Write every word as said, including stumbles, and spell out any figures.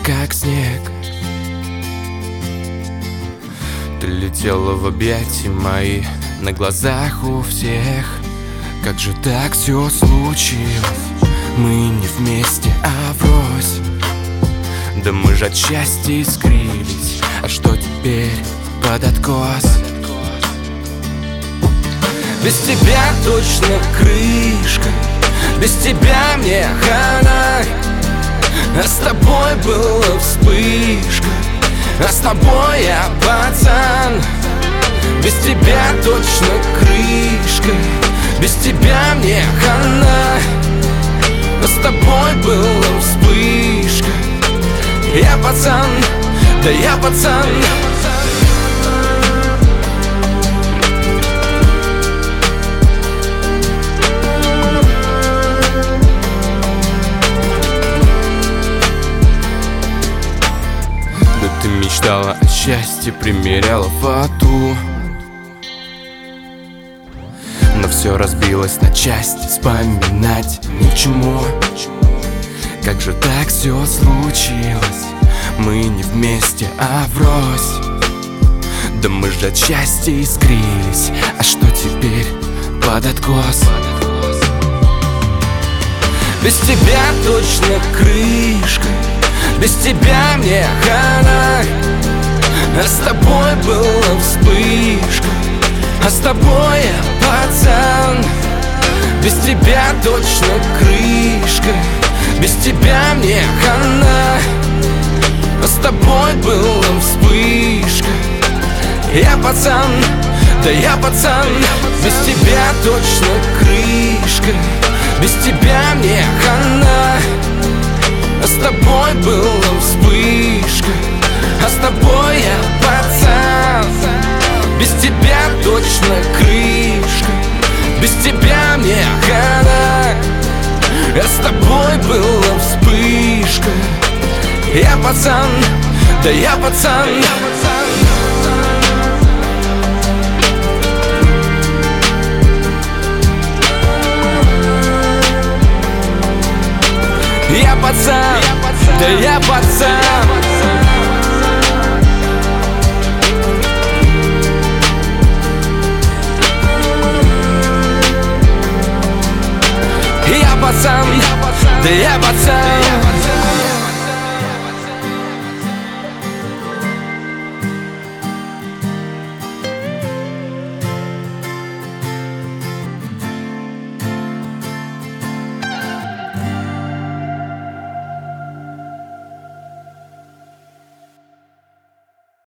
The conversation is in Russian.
как снег. Ты летела в объятия мои на глазах у всех. Как же так все случилось? Мы не вместе, а врозь. Да мы же от счастья искрились. А что теперь под откос? Без тебя точно крышка, без тебя мне хана. А с тобой была вспышка, а с тобой я пацан. Без тебя точно крышка, без тебя мне хана. А с тобой была вспышка. Я пацан, да я пацан. Да ты мечтала о счастье, примеряла фату, но все разбилось на части, вспоминать ни к чему. Как же так все случилось? Мы не вместе, а врозь. Да мы же от счастья искрились. А что теперь под откос? Без тебя точно крышка, без тебя мне хана. А с тобой была вспышка, а с тобой я пацан. Без тебя точно крышка, без тебя мне хана. А с тобой была вспышка. Я пацан, да я пацан. Без тебя точно крышка, без тебя мне хана. А с тобой была вспышка, а с тобой я пацан. Без тебя точно крышка, без тебя мне хана. А с тобой была вспышка. Я пацан, да я пацан. Я пацан, да я пацан. Я пацан, да я пацан.